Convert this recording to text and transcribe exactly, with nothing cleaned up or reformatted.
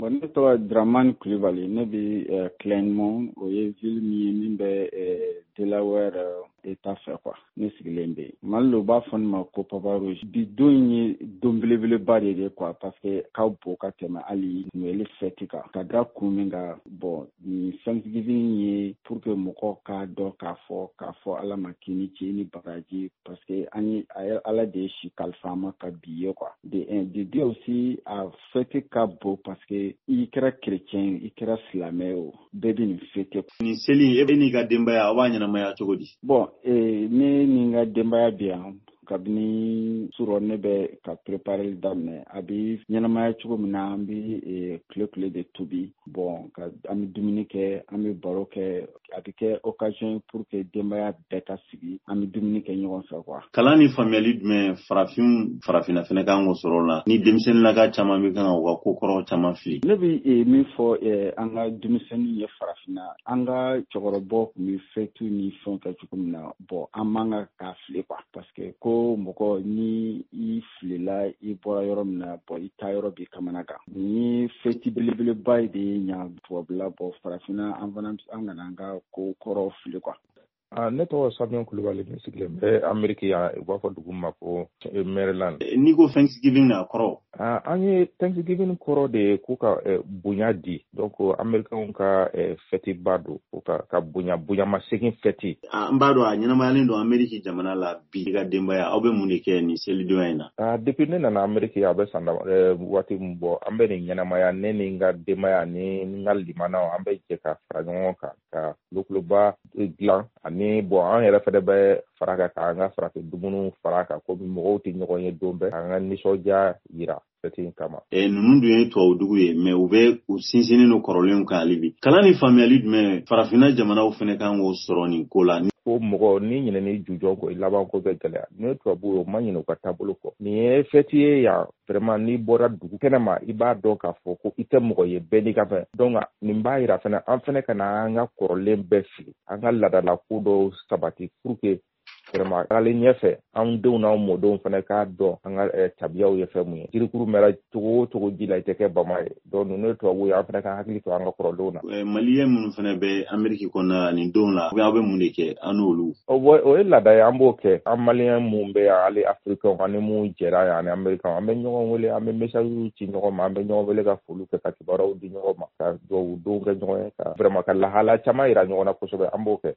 Bon, ne tɔgɔ Dramane Coulibaly, ne bi Clermont, o ye ville min ye min bɛ Delaware État fɛ quoi, ne sigilen bɛ yen. Mali u b'a fɔ ne ma ko Papa Rouge. Bi don in ye don belebeleba de ye quoi, parce que ka bon ka tɛmɛ hali Noël fête kan. Ka da kun min kan, bon, ni Thanksgiving ye pour que mɔgɔw k'a dɔn k'a fɔ k'a fɔ Ala ma k'i ni ce i ni baraji, parce que an ye Ala de ye si kalifa an ma ka bi ye quoi. De un, de deux aussi a fête ka bon parce que i kɛra chrétien, i kɛra silamɛ o, bɛɛ bɛ nin fête. Ni seli e bɛ n'i ka denbaya a b'a ɲɛnamaya cogo di? Bon, eh, ne ni n ka denbaya bɛ yan. Kabini surɔ ne bɛ ka préparer daminɛ a bɛ ɲɛnamaya cogo min na an bɛ tile tile de tobi bon ka an bɛ dumuni kɛ an bɛ baro kɛ a bɛ kɛ occasion pour que denbaya bɛɛ ka sigi an bɛ dumuni kɛ ɲɔgɔn fɛ quoi. Kalan ni faamuyali jumɛn farafin farafinna fɛnɛ kan k'o sɔrɔ o la ni denmisɛnninlaka caman bɛ kan ka u ka ko kɔrɔ caman fili? Ne bɛ min fɔ an ka denmisɛnnin ye farafinna an ka cɛkɔrɔbaw tun bɛ fêtu ni fɛnw kɛ cogo min na bon an man ka k'a fili quoi parce que ko mɔgɔ ni i filila i bɔra yɔrɔ min na bɔn i ta yɔrɔ b'i kamana kan ni feti belebeleba de ye ɲa tubabula bɔ farafinna an fana an kana an ka ko kɔrɔ fili quoi. Ah, ne tɔgɔ Sabian Coulibaly ne sigilen bɛ Amérique yan u b'a fɔ dugu ma ko Maryland. N'i ko Thanksgiving na kɔrɔ? Ah, an ye Thanksgiving kɔrɔ de ye k'u ka eh, bonya di donc Américains ka eh, fête ba don k'u ka, ka bonya bonyamasegin fête. Ah, n b'a dɔn a ɲɛnamayalen don Amérique jamana la bi i ka denbaya aw bɛ mun de kɛ nin selidonya in na? Ah, depuis ne nana Amérique a bɛ san eh, waati min bɔ an bɛ nin ɲɛnamaya ne ni n ka denbaya ni n ka limanaw an bɛ jɛ ka fara ɲɔgɔn kan ka kulokuloba dilan ani ni bon an yɛrɛ fɛnɛ bɛ fara kan k'an ka farafin dumuni fara kan komi mɔgɔw tɛ ɲɔgɔn ye don bɛɛ k'an ka nisɔndiya yira fɛti kama. Eh, ninnu dun ye tubabudugu ye mais u bɛ u sinsinnen don kɔrɔlenw kan hali bi. Kalan ni faamuyali jumɛn farafinna jamanaw fɛnɛ kan k'o sɔrɔ nin ko la? Ko mɔgɔ ni ɲinɛni jujɔn kɔ i laban ko bɛ gɛlɛya ni ye tubabu ye o ma ɲinɛ u ka taabolo kɔ nin ye fɛti ye yan vraiment n'i bɔra dugu kɛnɛ ma i b'a dɔn k'a fɔ ko i tɛ mɔgɔ ye bɛɛ n'i ka fɛn donc nin b'a yira fɛnɛ an fɛnɛ ka na an ka kɔrɔlen bɛɛ fili an ka ladala ko dɔw sabati pour que vraiment tagalen ɲɛfɛ an denw n'an mɔdenw fɛnɛ k'a dɔn an ka tabiyaw ye fɛn mun ye jirikuru mɛra cogo o cogo ji la i tɛ kɛ bama ye donc ninnu ye tubabu ye an fɛnɛ ka hakili to an ka kɔrɔlenw na. Maliyɛn minnu fɛnɛ bɛ Amérique kɔnɔna nin don la aw bɛ mun de kɛ an n'olu? O ye laada ye an b'o kɛ an maliyɛn mun bɛ yan hali africains ani mun jɛra yan ani américains an bɛ ɲɔgɔn wele an bɛ messages ci ɲɔgɔn ma an bɛ ɲɔgɔn wele ka foliw kɛ ka kibaruyaw di ɲɔgɔn ma ka dugawu don kɛ ɲɔgɔn ye ka vraiment ka lahala caman yira ɲɔgɔn na kosɛbɛ an b'o kɛ.